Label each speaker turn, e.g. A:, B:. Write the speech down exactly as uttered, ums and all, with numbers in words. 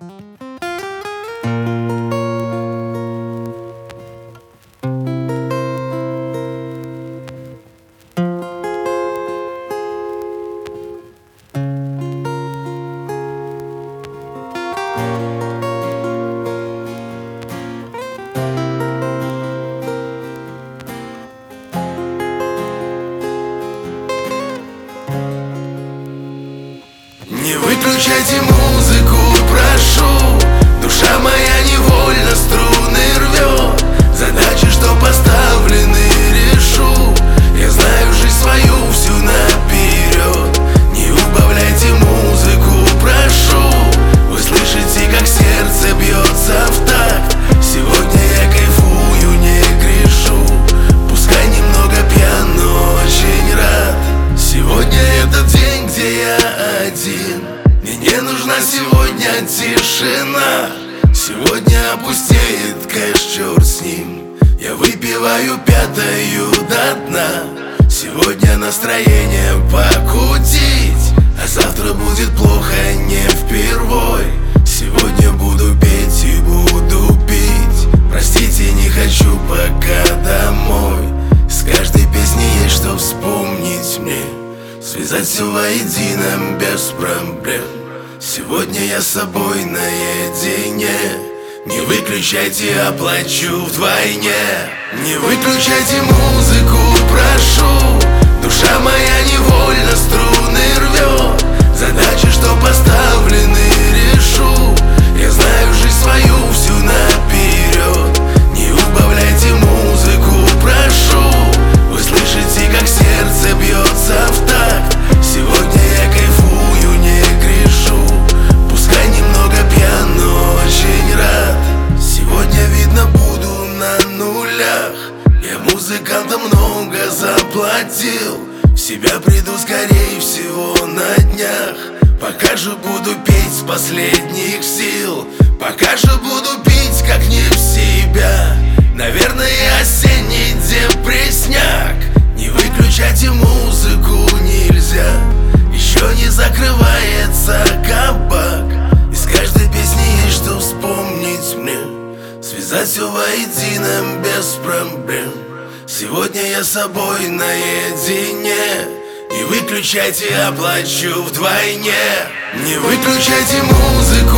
A: Не выключайте музыку, прошу. Душа моя невольно струны рвет. Задачи, что поставлены, решу. Я знаю жизнь свою всю наперед. Не убавляйте музыку, прошу. Вы слышите, как сердце бьется в такт. Сегодня я кайфую, не грешу. Пускай немного пьян, но очень рад. Сегодня этот день, где я один. Мне не нужна сегодня тишина. Сегодня опустеет кэш, черт с ним. Я выпиваю пятою до дна. Сегодня настроение покутить, а завтра будет плохо не впервой. Сегодня буду петь и буду пить. Простите, не хочу пока домой. С каждой песней есть что вспомнить мне. Связать все воедино без проблем. Сегодня я с собой наедине. Не выключайте, оплачу вдвойне. Не выключайте музыку, прошу. Душа моя невольно струны рвет. Задачи, что поставлены, решу. Я знаю жизнь свою всю наперед. Не убавляйте музыку, прошу. Вы слышите, как сердце бьется в такт. Сегодня я кайфую, не грешу. Пускай немного пьян, но очень рад. Сегодня, видно, буду на нулях. Я музыкантам много заплатил. В себя приду, скорее всего, на днях. Пока же буду петь с последних сил. Пока же буду пить, как не в себя. Наверное, осенний депрессняк. Не выключайте музыку, нельзя. Еще не закрывается кабак. Из каждой песни есть что вспомнить мне. Связать все воедино без проблем. Сегодня я с собой наедине. Не выключайте, оплачу вдвойне. Не выключайте музыку,